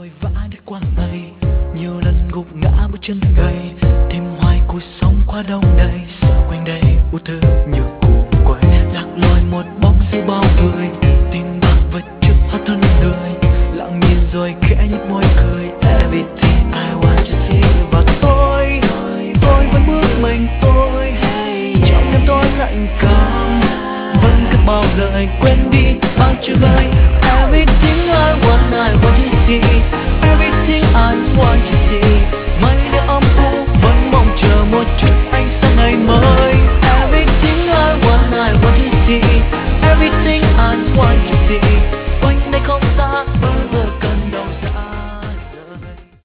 vội vã để qua ngày, nhiều lần gục ngã bước chân gầy, tìm hoài cuộc sống quá đông đầy, sợ quanh đây u thư như cuồng quay, lạc lối một bóng giữa bao người, tìm bạc vật trước hóa thân người, lặng nhìn rồi khẽ nhếch môi cười. Everything I want to see, và tôi vẫn bước mình tôi, trong đêm tối lạnh cóng vẫn cất bao lời quên đi bao chữ lời. Everything